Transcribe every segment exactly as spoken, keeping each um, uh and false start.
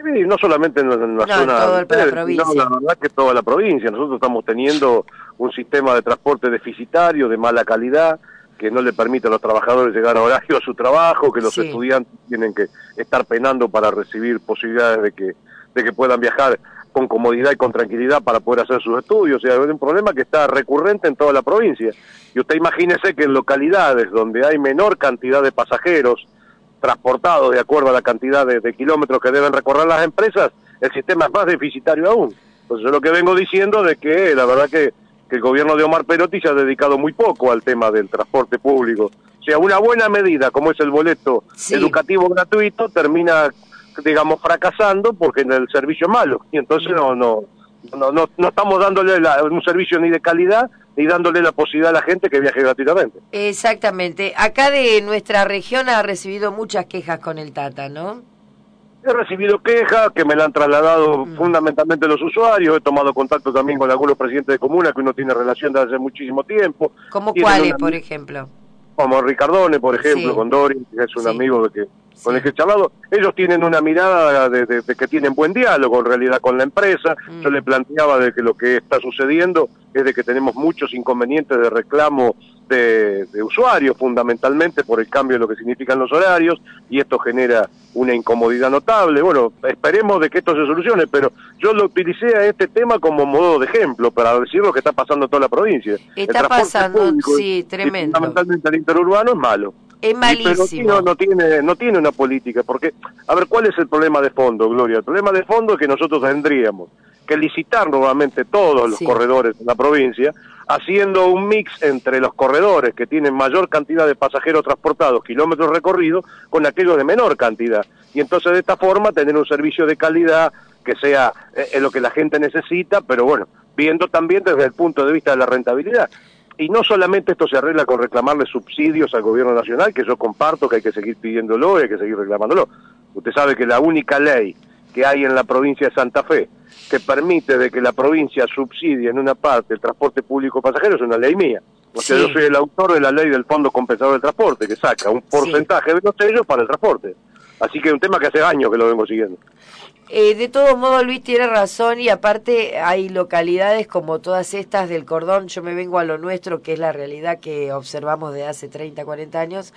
Sí, no solamente en, en la no, zona, todo el, de, la provincia. sino la verdad que toda la provincia. Nosotros estamos teniendo un sistema de transporte deficitario, de mala calidad, que no le permite a los trabajadores llegar a horario a su trabajo, que los Sí. estudiantes tienen que estar penando para recibir posibilidades de que, de que puedan viajar con comodidad y con tranquilidad para poder hacer sus estudios. O sea, es un problema que está recurrente en toda la provincia. Y usted imagínese que en localidades donde hay menor cantidad de pasajeros transportados de acuerdo a la cantidad de, de kilómetros que deben recorrer las empresas, el sistema es más deficitario aún. Entonces es lo que vengo diciendo de que la verdad que, que el gobierno de Omar Perotti se ha dedicado muy poco al tema del transporte público. O sea, una buena medida como es el boleto Sí. educativo gratuito termina, digamos, fracasando porque en el servicio es malo. Y entonces no, no, no, no, no estamos dándole la, un servicio ni de calidad y dándole la posibilidad a la gente que viaje gratuitamente. Exactamente. Acá de nuestra región ha recibido muchas quejas con el Tata, ¿no? He recibido quejas que me la han trasladado Mm. fundamentalmente los usuarios, he tomado contacto también con algunos presidentes de comunas que uno tiene relación desde hace muchísimo tiempo. ¿Cómo Tienen cuáles, una, por ejemplo? como Ricardone, por ejemplo, Sí. con Dori, que es un Sí. amigo de que, con Sí. el que he charlado. Ellos tienen una mirada de, de, de que tienen buen diálogo en realidad con la empresa. Mm. Yo le planteaba de que lo que está sucediendo es de que tenemos muchos inconvenientes de reclamo de, de usuarios, fundamentalmente por el cambio de lo que significan los horarios, y esto genera una incomodidad notable. Bueno, esperemos de que esto se solucione, pero yo lo utilicé a este tema como modo de ejemplo para decir lo que está pasando en toda la provincia. Está el pasando, público, sí, y tremendo. fundamentalmente el interurbano es malo. Es Y Perotti no, malísimo. no tiene no tiene una política, porque, a ver, ¿cuál es el problema de fondo, Gloria? El problema de fondo es que nosotros tendríamos que licitar nuevamente todos los Sí. corredores en la provincia, haciendo un mix entre los corredores que tienen mayor cantidad de pasajeros transportados, kilómetros recorridos, con aquellos de menor cantidad. Y entonces de esta forma tener un servicio de calidad que sea eh, lo que la gente necesita, pero bueno, viendo también desde el punto de vista de la rentabilidad. Y no solamente esto se arregla con reclamarle subsidios al gobierno nacional, que yo comparto que hay que seguir pidiéndolo y hay que seguir reclamándolo. Usted sabe que la única ley que hay en la provincia de Santa Fe que permite de que la provincia subsidie en una parte el transporte público pasajero es una ley mía. O sea, Sí. yo soy el autor de la ley del Fondo Compensador del Transporte, que saca un porcentaje de los sellos para el transporte. Así que es un tema que hace años que lo vengo siguiendo. Eh, de todos modos, Luis tiene razón, y aparte hay localidades como todas estas del cordón. Yo me vengo a lo nuestro, que es la realidad que observamos de hace treinta, cuarenta años.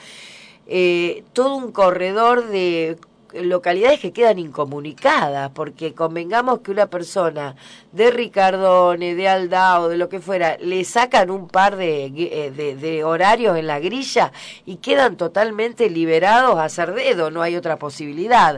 Eh, todo un corredor de localidades que quedan incomunicadas, porque convengamos que una persona de Ricardone, de Aldao, de lo que fuera, le sacan un par de, de, de horarios en la grilla y quedan totalmente liberados a hacer dedo, no hay otra posibilidad.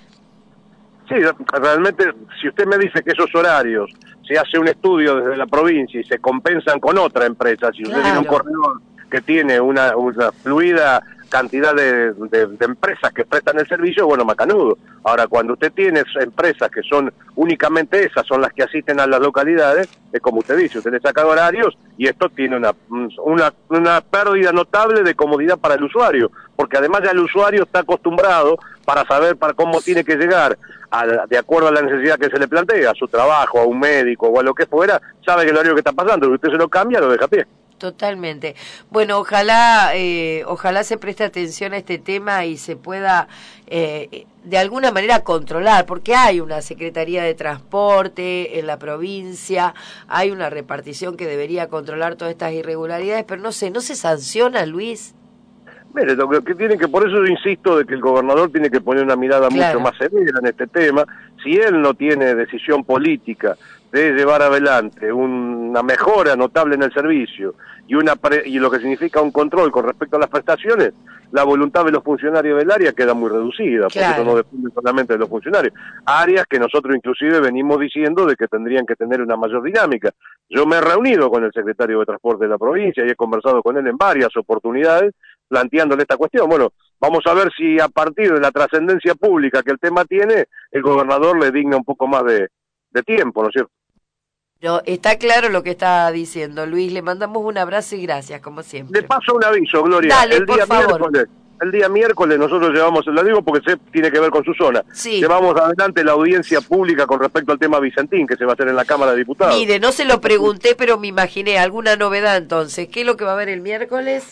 Sí, realmente, si usted me dice que esos horarios se hace un estudio desde la provincia y se compensan con otra empresa, si usted Claro. tiene un corredor que tiene una, una fluida cantidad de, de, de empresas que prestan el servicio, bueno, macanudo. Ahora, cuando usted tiene empresas que son únicamente esas, son las que asisten a las localidades, es como usted dice, usted le saca horarios y esto tiene una, una, una pérdida notable de comodidad para el usuario, porque además ya el usuario está acostumbrado para saber para cómo tiene que llegar, a, de acuerdo a la necesidad que se le plantea, a su trabajo, a un médico o a lo que fuera, sabe que el horario que está pasando, si usted se lo cambia, lo deja a pie. Totalmente. Bueno, ojalá eh, ojalá se preste atención a este tema y se pueda eh, de alguna manera controlar, porque hay una Secretaría de Transporte en la provincia, hay una repartición que debería controlar todas estas irregularidades, pero no sé, ¿no se sanciona, Luis? Mire, lo que tiene que, por eso yo insisto de que el gobernador tiene que poner una mirada Claro. mucho más severa en este tema. Si él no tiene decisión política de llevar adelante una mejora notable en el servicio y una pre, y lo que significa un control con respecto a las prestaciones, la voluntad de los funcionarios del área queda muy reducida, porque Claro. eso no depende solamente de los funcionarios. Áreas que nosotros inclusive venimos diciendo de que tendrían que tener una mayor dinámica. Yo me he reunido con el secretario de Transporte de la provincia y he conversado con él en varias oportunidades planteándole esta cuestión. Bueno, vamos a ver si a partir de la trascendencia pública que el tema tiene, el gobernador le digna un poco más de, de tiempo, ¿no es cierto? No, está claro lo que está diciendo, Luis. Le mandamos un abrazo y gracias, como siempre. Le paso un aviso, Gloria. Dale, el por día favor. miércoles, el día miércoles nosotros llevamos, lo digo porque se tiene que ver con su zona, Sí. llevamos adelante la audiencia pública con respecto al tema Vicentín, que se va a hacer en la Cámara de Diputados. Mire, no se lo pregunté, pero me imaginé alguna novedad entonces. ¿Qué es lo que va a haber el miércoles?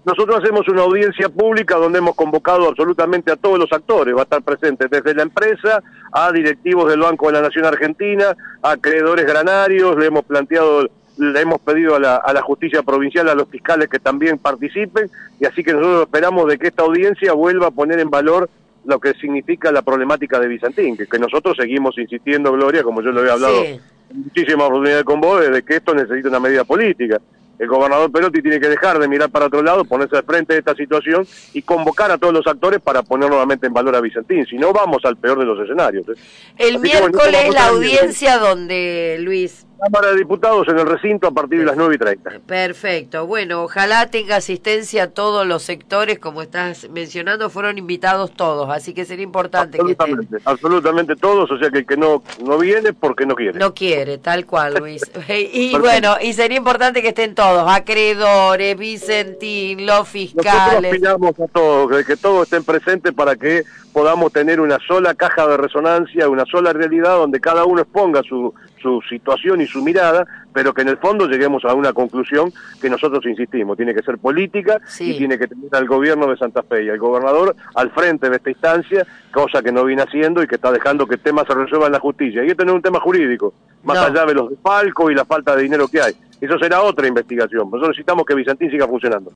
Nosotros hacemos una audiencia pública donde hemos convocado absolutamente a todos los actores, va a estar presente desde la empresa a directivos del Banco de la Nación Argentina, a acreedores granarios, le hemos planteado, le hemos pedido a la, a la justicia provincial, a los fiscales que también participen, y así que nosotros esperamos de que esta audiencia vuelva a poner en valor lo que significa la problemática de Vicentín, que, que nosotros seguimos insistiendo, Gloria, como yo lo había hablado Sí. en muchísimas oportunidades con vos, de que esto necesita una medida política. El gobernador Perotti tiene que dejar de mirar para otro lado, ponerse al frente de esta situación y convocar a todos los actores para poner nuevamente en valor a Vicentín. Si no, vamos al peor de los escenarios. ¿eh? El Así que, bueno, miércoles vamos la a ver. audiencia donde, Luis. Cámara de Diputados en el recinto a partir de las nueve y treinta. Perfecto. Bueno, ojalá tenga asistencia a todos los sectores, como estás mencionando, fueron invitados todos, así que sería importante que Absolutamente, absolutamente todos, o sea que el que no, no viene porque no quiere. no quiere, tal cual, Luis. Y, y bueno, y sería importante que estén todos, acreedores, Vicentín, los Nosotros fiscales. pidamos a todos, que todos estén presentes para que podamos tener una sola caja de resonancia, una sola realidad donde cada uno exponga su, su situación y su mirada, pero que en el fondo lleguemos a una conclusión que nosotros insistimos, tiene que ser política Sí. y tiene que tener al gobierno de Santa Fe y al gobernador al frente de esta instancia, cosa que no viene haciendo y que está dejando que el tema se resuelva en la justicia. Y esto no es un tema jurídico, más No. allá de los desfalcos y la falta de dinero que hay. Eso será otra investigación. Nosotros necesitamos que Vicentín siga funcionando.